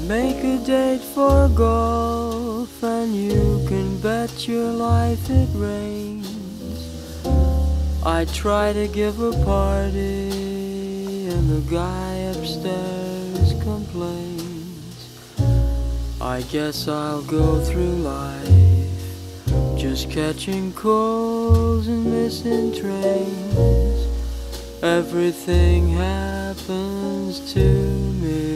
make a date for golf, and you can bet your life it rains. I try to give a party, and the guy upstairs complains. I guess I'll go through life just catching calls and missing trains. Everything happens to me.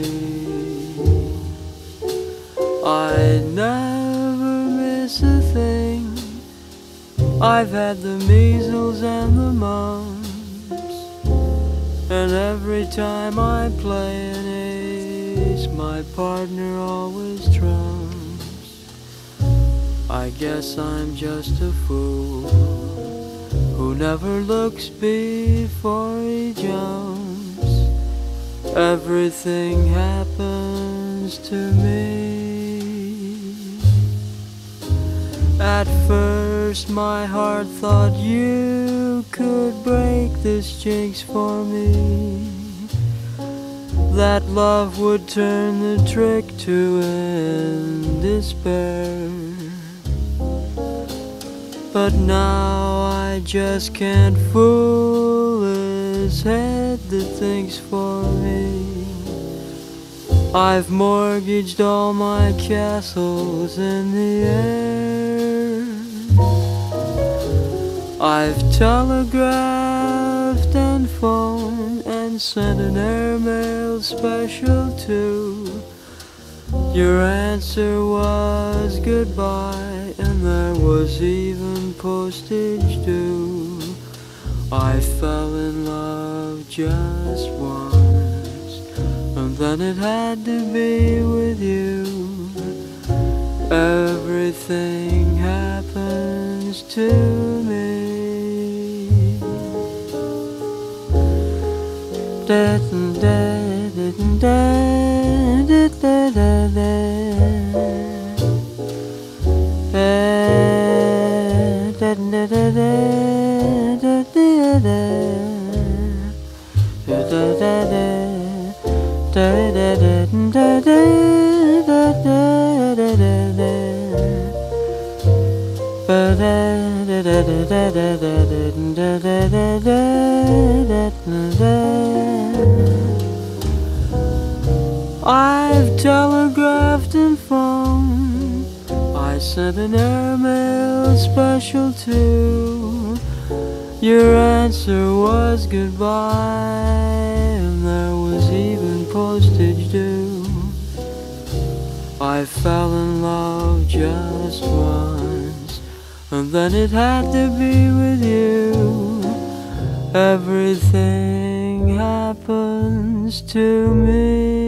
I never miss a thing. I've had the measles and the mumps, and every time I play an ace, my partner always trumps. I guess I'm just a fool who never looks before he jumps. Everything happens to me. At first my heart thought you could break this jinx for me, that love would turn the trick to end despair. But now I just can't fool his head that thinks for me. I've mortgaged all my castles in the air. I've telegraphed and phoned and sent an airmail special too. Your answer was goodbye, and there was even postage due. I fell in love just once, and then it had to be with you. Everything happens to me. Da da da da da da da da. Da da da da da da da da da. Da da da da da da da da da da. Ba da da da da da da da da da da da da. I've telegraphed and phoned, I sent an airmail special too. Your answer was goodbye, and there was even postage due. I fell in love just once, and then it had to be with you. Everything happens to me.